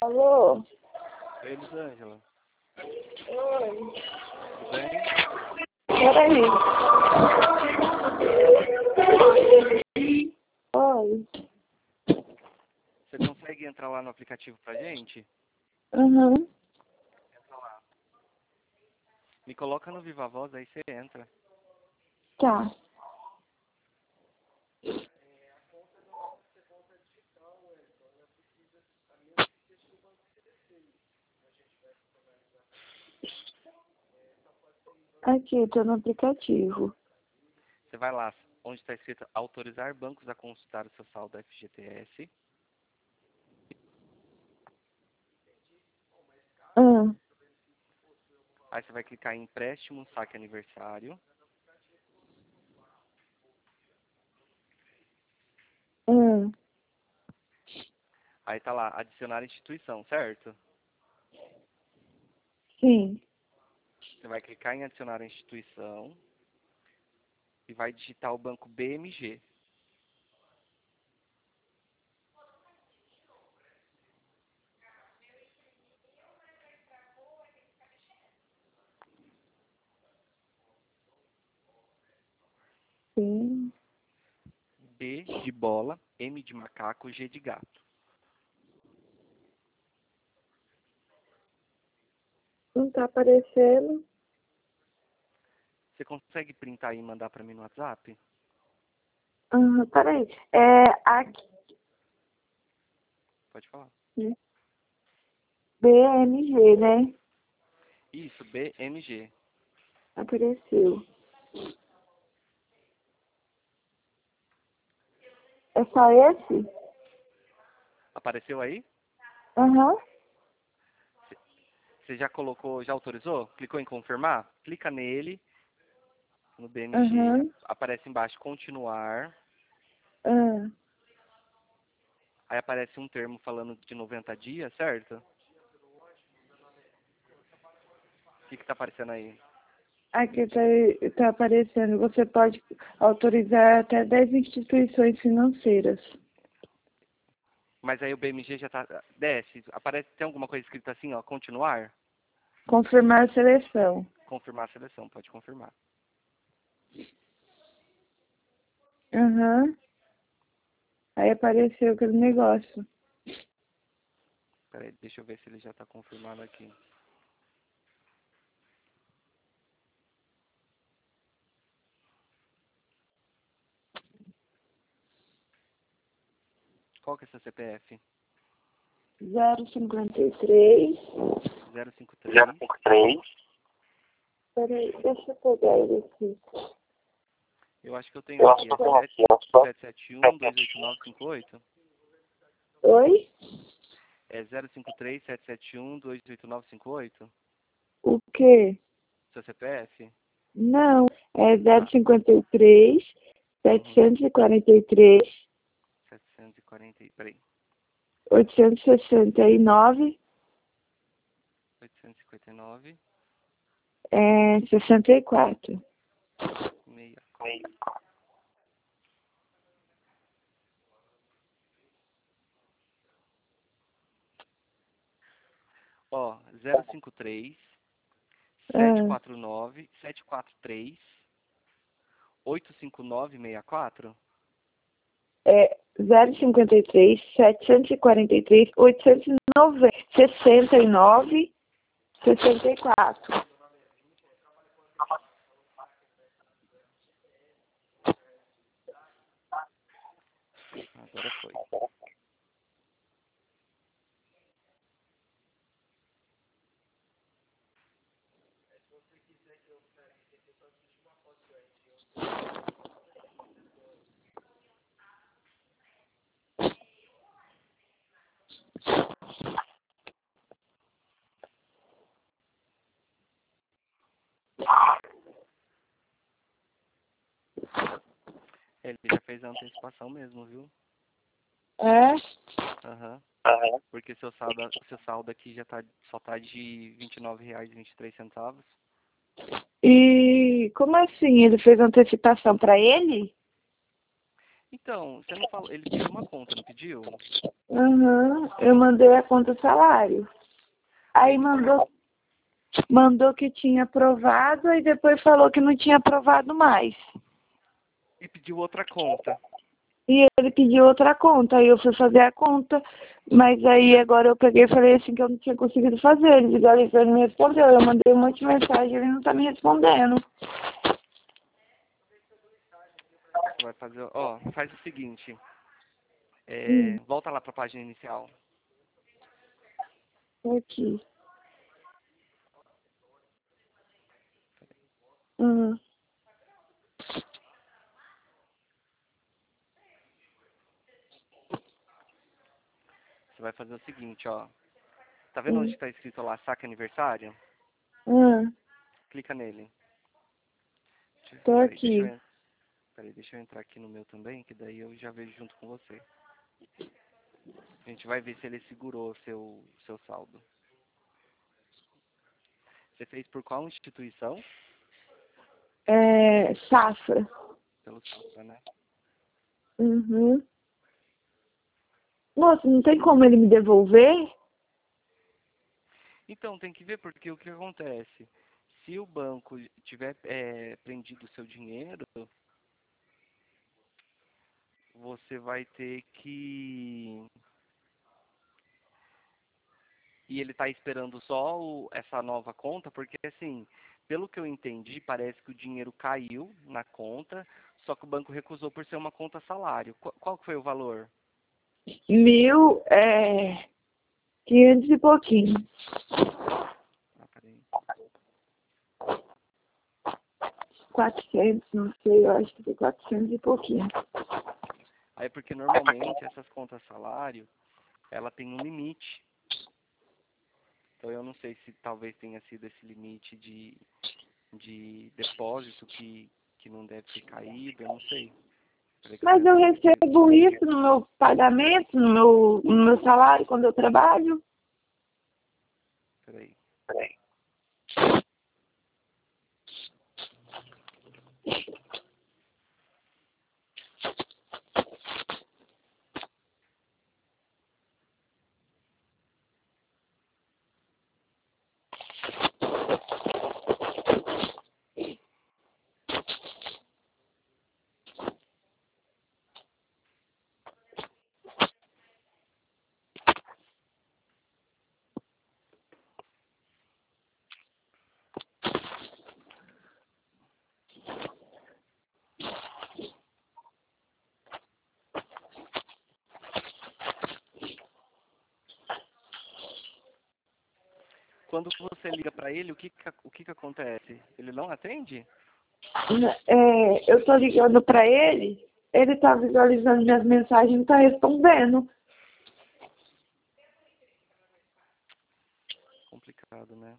Alô? Oi, Elisângela. Oi. Tudo bem? Peraí. Oi. Você consegue entrar lá no aplicativo pra gente? Uhum. Entra lá. Me coloca no Viva Voz, aí você entra. Tá. Aqui, tô no aplicativo. Você vai lá, onde está escrito autorizar bancos a consultar o seu saldo FGTS. Ah. Aí você vai clicar em empréstimo, saque aniversário. Ah. Aí tá lá, adicionar instituição, certo? Sim. Você vai clicar em adicionar a instituição e vai digitar o banco BMG. Sim. B de bola, M de macaco, G de gato. Não tá aparecendo. Você consegue printar e mandar pra mim no WhatsApp? Peraí. Aqui. Pode falar. BMG, né? Isso, BMG. Apareceu. É só esse? Apareceu aí? Aham. Você já colocou, já autorizou? Clicou em confirmar? Clica nele, no BMG, Aham. aparece embaixo continuar, Ah. aí aparece um termo falando de 90 dias, certo? O que tá aparecendo aí? Aqui tá aparecendo. Você pode autorizar até 10 instituições financeiras. Mas aí o BMG já tá, desce, aparece, tem alguma coisa escrita assim, ó, continuar? Confirmar a seleção. Confirmar a seleção, pode confirmar. Aham. Aí apareceu aquele negócio. Peraí, deixa eu ver se ele já tá confirmado aqui. Qual que é seu CPF? 053. 053 Peraí, deixa eu pegar ele aqui. Eu acho que eu tenho aqui, é 771-28958. Oi? É 053-771-28958? O quê? Seu CPF? Não, é Ah, 053, uhum. 743, 740, peraí, 869, 859, 64. 64. Ó, 053, Ah, 749, 743, 85964. é 053, 743, 890, 69, 64. Agora foi. Ele já fez a antecipação mesmo, viu? É? Aham. Porque seu saldo aqui já tá, só tá de R$ 29,23. E como assim? Ele fez antecipação para ele? Então, você não falou, ele pediu uma conta, não pediu? Uhum. Eu mandei a conta salário. Aí mandou que tinha aprovado e depois falou que não tinha aprovado mais. E pediu outra conta. E ele pediu outra conta, aí eu fui fazer a conta, mas aí agora eu peguei e falei assim que eu não tinha conseguido fazer. Ele visualizou, ele me respondeu, eu mandei um monte de mensagem, ele não tá me respondendo. Você vai fazer, ó, faz o seguinte, Hum. volta lá para a página inicial. Aqui. Uhum. Você vai fazer o seguinte, ó. Tá vendo onde está escrito lá, saque aniversário? Clica nele. Tô Peraí, aqui. deixa eu entrar aqui no meu também, que daí eu já vejo junto com você. A gente vai ver se ele segurou o seu saldo. Você fez por qual instituição? Safra. Pelo Safra, né? Uhum. Moça, não tem como ele me devolver? Então, tem que ver porque o que acontece? Se o banco tiver prendido o seu dinheiro, você vai ter que... E ele está esperando só essa nova conta, porque assim, pelo que eu entendi, parece que o dinheiro caiu na conta, só que o banco recusou por ser uma conta salário. Qual que foi o valor? 500 e pouquinho. Ah, peraí. 400, não sei, eu acho que foi 400 e pouquinho. Aí porque normalmente essas contas salário, ela tem um limite. Então eu não sei se talvez tenha sido esse limite de depósito que não deve ter caído, eu não sei. Peraí que eu Mas eu quero ver. recebo isso no meu pagamento, no meu salário, quando eu trabalho. Peraí. Quando você liga para ele, o que acontece? Ele não atende? Eu tô ligando pra ele tá visualizando minhas mensagens e não tá respondendo. Complicado, né?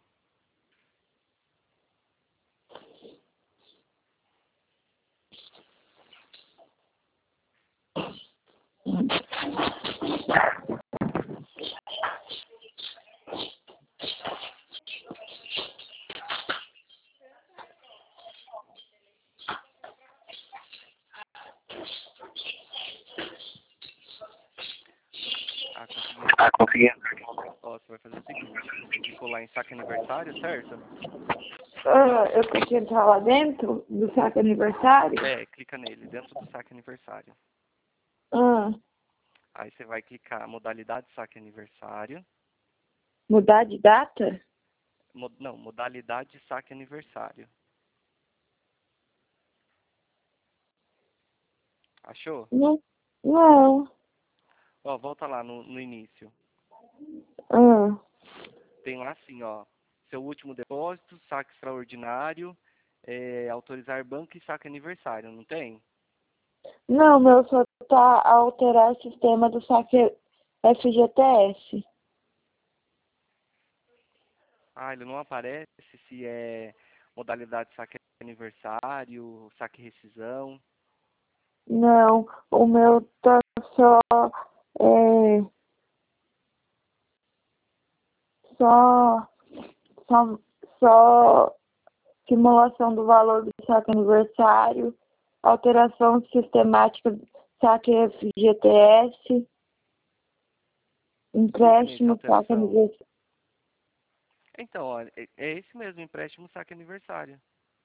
Ah, consegui. Ó, você vai fazer o seguinte. Você clicou lá em saque aniversário, certo? Eu tenho que entrar lá dentro do saque aniversário. Clica nele, dentro do saque aniversário. Ah, Aí você vai clicar modalidade saque aniversário. mudar de data? Não, modalidade saque aniversário. Achou? Não. Não. Ó, volta lá no início. Ah, Tem lá assim, ó. Seu último depósito, saque extraordinário, autorizar banco e saque aniversário, não tem? não, meu só tá a alterar o sistema do saque FGTS. Ah, ele não aparece se é modalidade saque aniversário, saque rescisão. Não, o meu tá só, é, só, só, só simulação do valor do saque aniversário, alteração sistemática, saque FGTS, empréstimo, Documento de saque alteração. aniversário. Então, ó, é esse mesmo, empréstimo saque aniversário.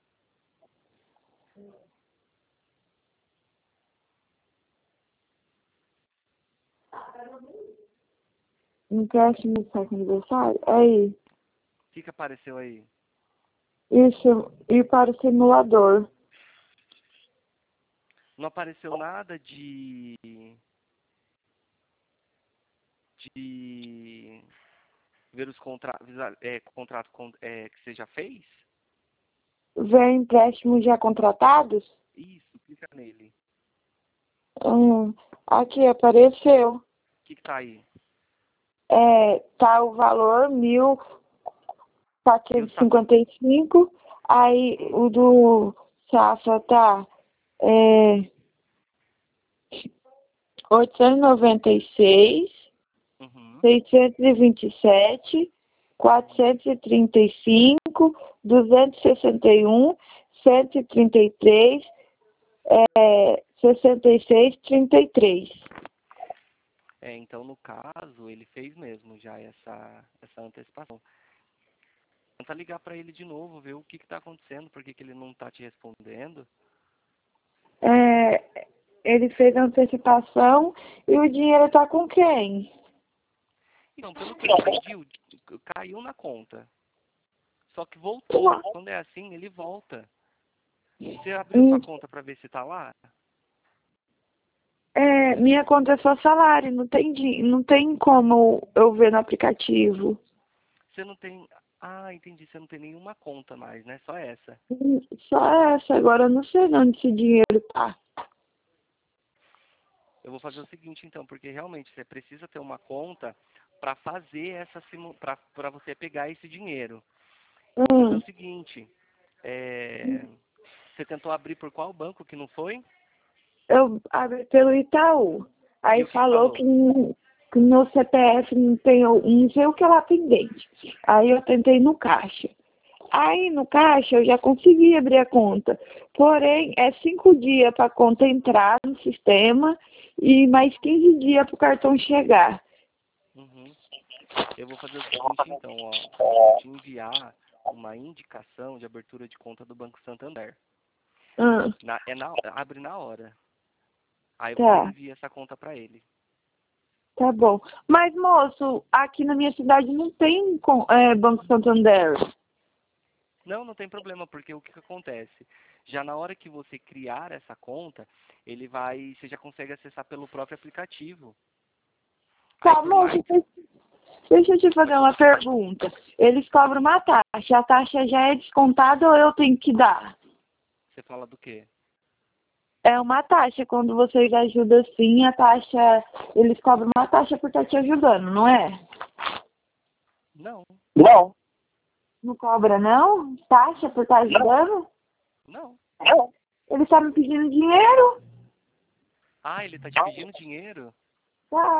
Empréstimo, saque aniversário? Aí, O que apareceu aí? isso, e para o simulador. Não apareceu nada de ver os contratos que você já fez? Vem empréstimos já contratados? Isso, clica nele. Aqui apareceu. O que tá aí? Tá o valor E o 1.455. Aí o do Safra tá é, 896, Uhum. 627, 435, 261, 133, 66, 33. Então, no caso, ele fez mesmo já essa antecipação. Tenta ligar para ele de novo, ver o que está acontecendo, por que ele não está te respondendo. Ele fez a antecipação e o dinheiro tá com quem? Então, pelo que eu entendi, caiu na conta. Só que voltou. Quando é assim, ele volta. Você abriu sua conta para ver se está lá? Minha conta é só salário, não tem como eu ver no aplicativo. Você não tem... Ah, entendi. Você não tem nenhuma conta mais, né? Só essa. Só essa, agora eu não sei onde esse dinheiro tá. Eu vou fazer o seguinte, então, porque realmente você precisa ter uma conta para fazer para você pegar esse dinheiro. Eu vou fazer o seguinte. Você tentou abrir por qual banco que não foi? Eu abri pelo Itaú. E Aí o que falou falou? que no CPF não sei o que lá pendente. Aí eu tentei no caixa. Aí no caixa eu já consegui abrir a conta. Porém, é 5 dias para a conta entrar no sistema e mais 15 dias para o cartão chegar. Uhum. Eu vou fazer o seguinte, então, ó. Eu vou te enviar uma indicação de abertura de conta do Banco Santander. Ah, Abre na hora. Aí você tá, envia essa conta para ele. tá bom. Mas, moço, aqui na minha cidade não tem Banco Santander. Não, não tem problema, porque o que acontece? Já na hora que você criar essa conta, você já consegue acessar pelo próprio aplicativo. Aí Tá, por mais moço, deixa eu te fazer uma pergunta. Eles cobram uma taxa. A taxa já é descontada ou eu tenho que dar? você fala do quê? É uma taxa. Quando vocês ajudam assim, a taxa. Eles cobram uma taxa por estar te ajudando, não é? Não, Não. Não cobra, não? Taxa por estar ajudando? não. Não. Ele está me pedindo dinheiro? Ah, ele tá te pedindo dinheiro? Tá.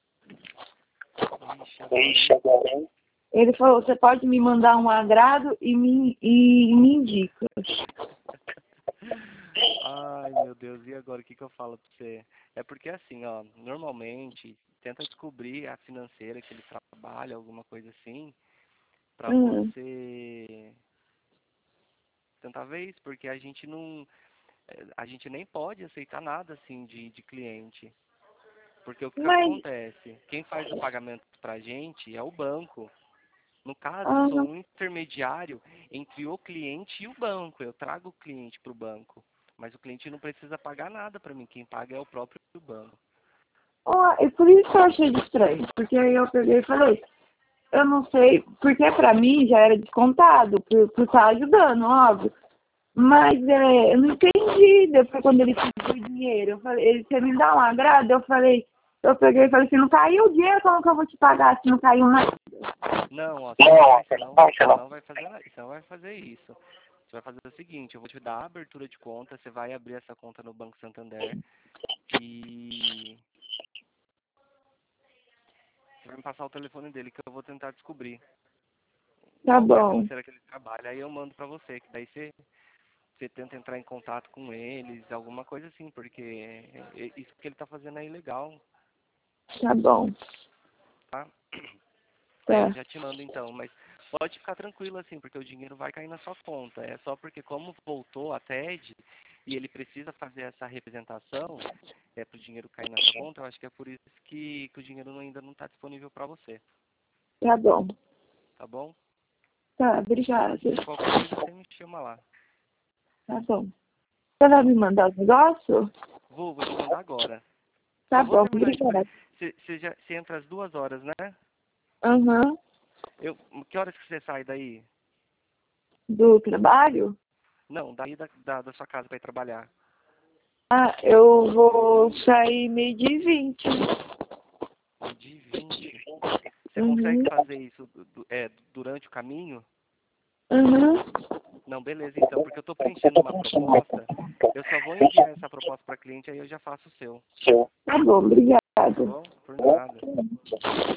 Ixi, agora, hein? Ele falou, você pode me mandar um agrado e me indica. Ai, meu Deus, e agora o que eu falo pra você? É porque assim, ó, normalmente tenta descobrir a financeira que ele trabalha, alguma coisa assim, pra Hum, você tentar ver isso, porque a gente nem pode aceitar nada assim de cliente. Porque o que mas, acontece? Quem faz o pagamento pra gente é o banco. No caso, eu ah, sou um intermediário entre o cliente e o banco. Eu trago o cliente para o banco. Mas o cliente não precisa pagar nada para mim. Quem paga é o próprio banco. e por isso que eu achei estranho. Porque aí eu peguei e falei, eu não sei, porque pra mim já era descontado, por estar ajudando, óbvio. Mas eu não entendi. Depois quando ele pediu o dinheiro, eu falei, ele quer me dar um agrado, eu peguei e falei, se não caiu o dinheiro, como que eu vou te pagar se não caiu nada? Não, ó, você não vai, você não vai fazer, você não vai fazer isso. Você vai fazer o seguinte, eu vou te dar a abertura de conta, você vai abrir essa conta no Banco Santander e você vai me passar o telefone dele que eu vou tentar descobrir Tá qual que é a bom. financeira que ele trabalha. Aí eu mando pra você, que daí você você tenta entrar em contato com eles, alguma coisa assim, porque isso que ele tá fazendo é ilegal, Tá bom. tá? Tá. Eu já te mando então, mas pode ficar tranquilo assim, porque o dinheiro vai cair na sua conta. É só porque como voltou a TED e ele precisa fazer essa representação, para o dinheiro cair na sua conta, eu acho que é por isso que o dinheiro ainda não está disponível para você, Tá bom. tá bom? Tá, obrigada. Qualquer coisa você me chama lá. Tá bom. Você vai me mandar o negócio? Vou te mandar agora. Tá Só vou bom, terminar de fazer. obrigada. Você entra às 2 horas, né? Aham. Que horas que você sai daí? Do trabalho? Não, daí da sua casa para ir trabalhar. Ah, eu vou sair 12h20. 12h20. Você consegue Uhum. fazer isso durante o caminho? Uhum. Não, beleza então, porque eu estou preenchendo uma proposta. Eu só vou enviar essa proposta para cliente, aí eu já faço o seu. Tá bom, obrigada. Tá bom? Por nada.